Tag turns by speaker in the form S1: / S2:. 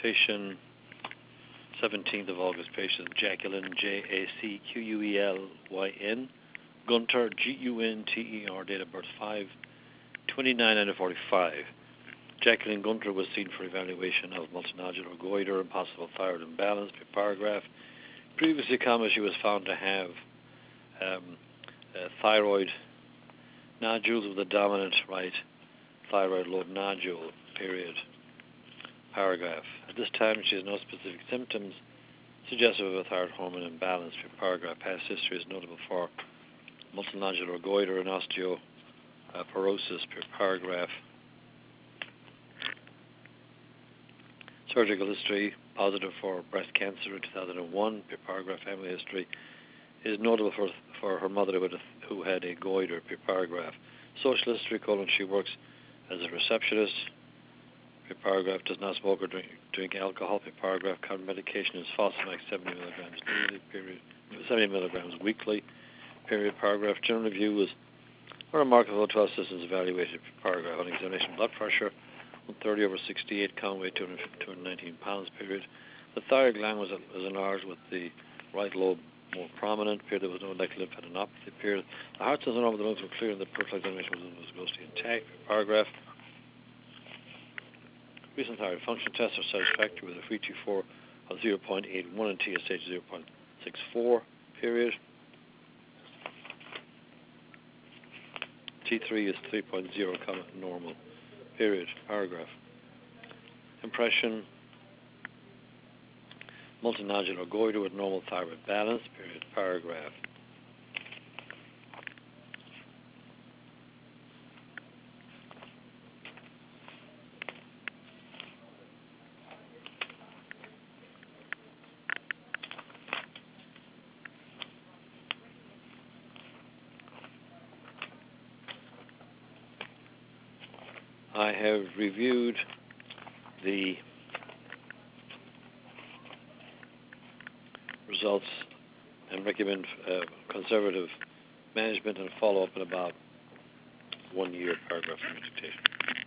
S1: Consultation, 17th of August. Patient Jacqueline, Jacquelyn, Gunter, Gunter, date of birth 5/29/45. Jacqueline Gunter was seen for evaluation of multinodular goiter and possible thyroid imbalance per paragraph. Previously, she was found to have thyroid nodules with a dominant right thyroid lobe nodule, period, paragraph. At this time, she has no specific symptoms suggestive of a thyroid hormone imbalance, per paragraph. Past history is notable for multinodular goiter and osteoporosis, per paragraph. Surgical history, positive for breast cancer in 2001, per paragraph. Family history is notable for her mother who had a goiter, per paragraph. Social history, she works as a receptionist, per paragraph. Does not smoke or drink alcohol, per paragraph. Current medication is Fosamax 70 milligrams daily, period. 70 milligrams weekly, period, paragraph. General review was a remarkable 12 systems evaluated, per paragraph. On examination, blood pressure 130/68, count weight 219 pounds, period. The thyroid gland was enlarged with the right lobe more prominent, period. There was no electric lymphadenopathy, period. The heart cells and all of the lungs were clear and the peripheral examination was mostly intact, per paragraph. Recent thyroid function tests are satisfactory with a free T4 of 0.81 and TSH 0.64, period. T3 is 3.0, normal, period, paragraph. Impression, multinodular goiter with normal thyroid balance, period, paragraph. I have reviewed the results and recommend conservative management and follow-up in about 1 year, paragraph from dictation.